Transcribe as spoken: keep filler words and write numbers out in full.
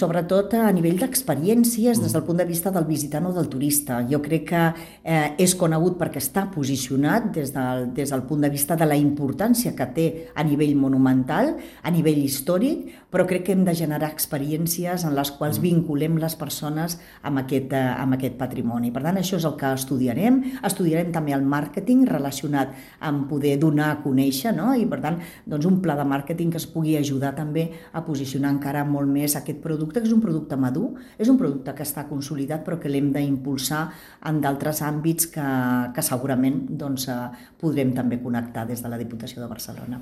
sobretot a nivell d'experiències des del punt de vista del visitant o del turista. Jo crec que eh, és conegut perquè està posicionat des del, des del punt de vista de la importància que té a nivell monumental, a nivell històric, però crec que hem de generar experiències en les quals vinculem les persones amb aquest, eh, amb aquest patrimoni. Per tant, això és el que estudiarem. Estudiarem també el màrqueting relacionat amb poder donar a conèixer, no? I per tant, doncs, un pla de màrqueting que es pugui ajudar també a posicionar encara molt més aquest producte, que és un producte madur, és un producte que està consolidat però que l'hem d'impulsar en d'altres àmbits que, que segurament doncs, podrem també connectar des de la Diputació de Barcelona.